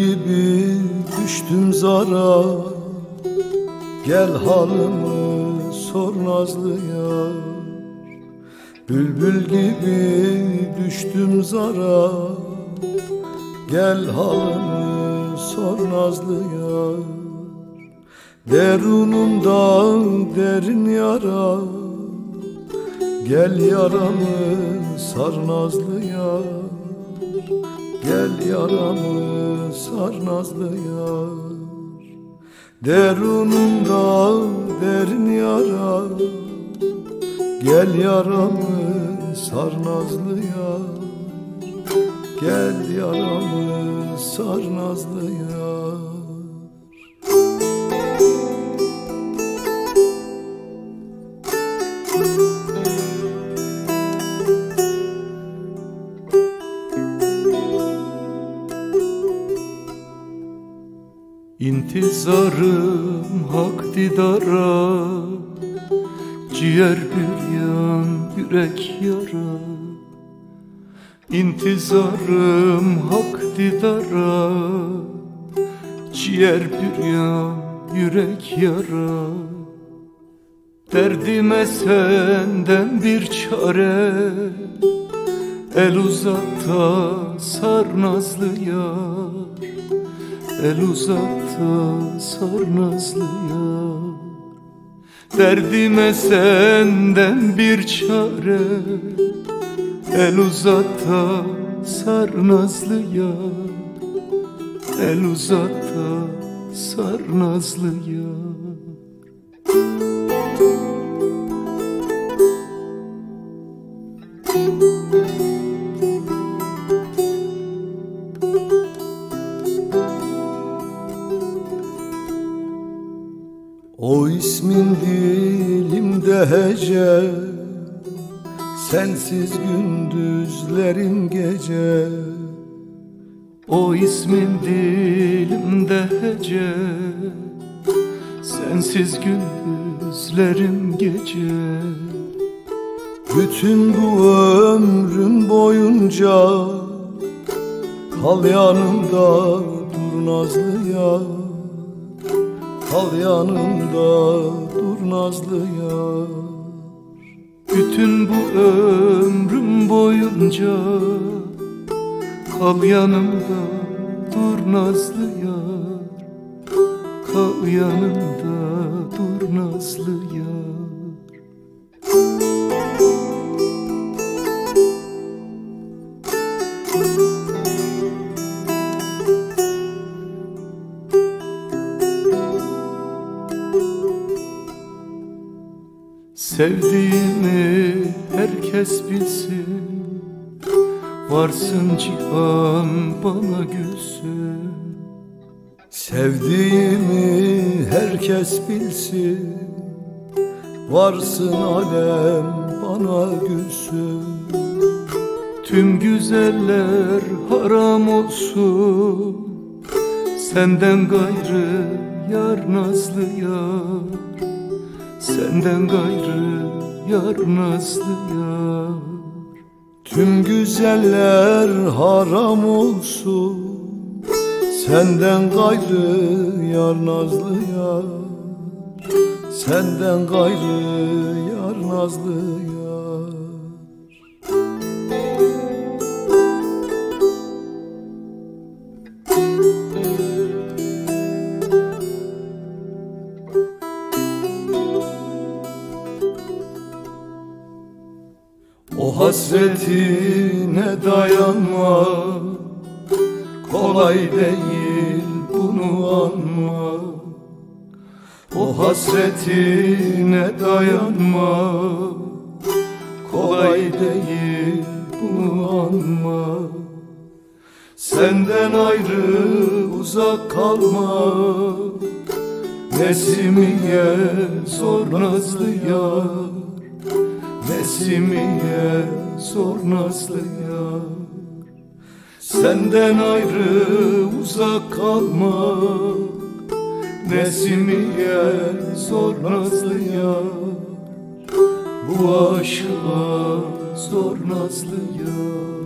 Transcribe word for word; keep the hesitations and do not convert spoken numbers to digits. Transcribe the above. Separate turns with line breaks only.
gibi düştüm zara, gel halımı sor nazlı yar. Bülbül gibi düştüm zara, gel halımı sor nazlı yar. Derunumda derin yara, gel yaramı sar nazlı yar. Gel yaramı sar nazlı yar. Derunumda derin yara, gel yaramı sar nazlı yar. Gel yaramı sar nazlı yar.
İntizarım hak didara, ciğer büryan yürek yara. İntizarım hak didara, ciğer büryan yürek yara. Derdime senden bir çare, el uzat da sar nazlı yar. El uzat da sar nazlı yar. Derdime senden bir çare, el uzat da sar nazlı yar. El uzat da sar nazlı yar.
O ismin dilimde hece, sensiz gündüzlerim gece.
O ismin dilimde hece, sensiz gündüzlerim gece.
Bütün bu ömrüm boyunca kal yanımda dur nazlı yar. Kal yanımda dur nazlı yar.
Bütün bu ömrüm boyunca kal yanımda dur nazlı yar. Kal yanımda dur nazlı yar. Sevdiğimi herkes bilsin, varsın cihan bana gülsün.
Sevdiğimi herkes bilsin, varsın alem bana gülsün.
Tüm güzeller haram olsun, senden gayrı yar nazlı yar. Senden gayrı yar nazlı yar.
Tüm güzeller haram olsun, senden gayrı yar nazlı yar. Senden gayrı yar nazlı yar. O hasretine dayanma, kolay değil bunu anma. O hasretine dayanma, kolay değil bunu anma. Senden ayrı uzak kalma, Nesimiye sor nazlı yar. Nesimiye sor nazlı yar. Senden ayrı uzak kalma, Nesimiye sor nazlı yar. Bu aşka sor nazlı yar.